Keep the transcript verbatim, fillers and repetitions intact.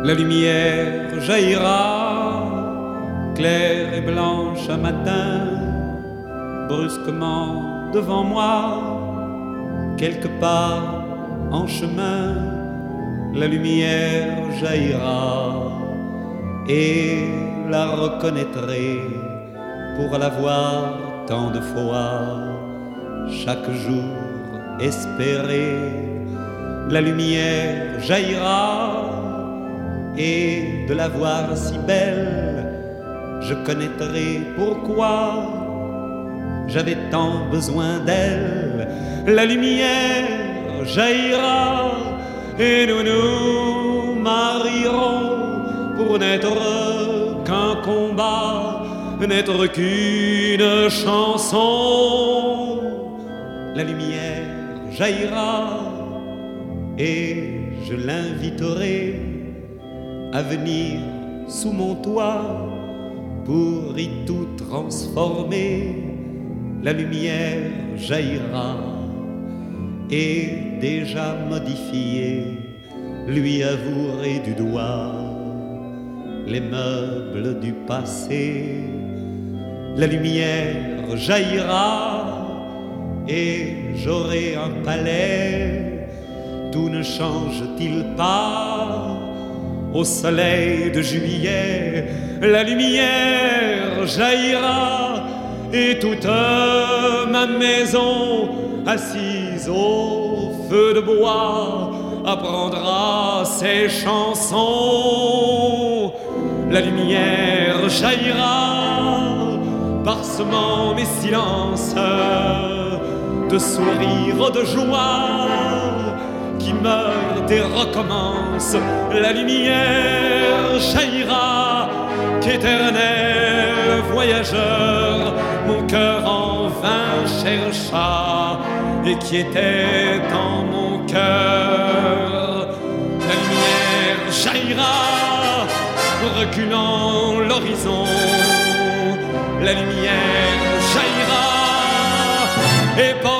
La lumière jaillira, claire et blanche un matin, brusquement devant moi, quelque part en chemin, la lumière jaillira et la reconnaîtrai pour la voir tant de fois, chaque jour espérer. La lumière jaillira et de la voir si belle, je connaîtrai pourquoi j'avais tant besoin d'elle. La lumière jaillira et nous nous marierons pour n'être qu'un combat, n'être qu'une chanson. La lumière jaillira et je l'inviterai à venir sous mon toit pour y tout transformer. La lumière jaillira et déjà modifié, lui avouerai du doigt les meubles du passé. La lumière jaillira et j'aurai un palais. Tout ne change-t-il pas au soleil de juillet? La lumière jaillira et toute ma maison, assise au feu de bois, apprendra ses chansons. La lumière jaillira, parsemant mes silences de sourires de joie qui meurent et recommencent. La lumière jaillira, qu'éternel voyageur mon cœur en vain chercha et qui était dans mon cœur. La lumière jaillira, reculant l'horizon. La lumière jaillira et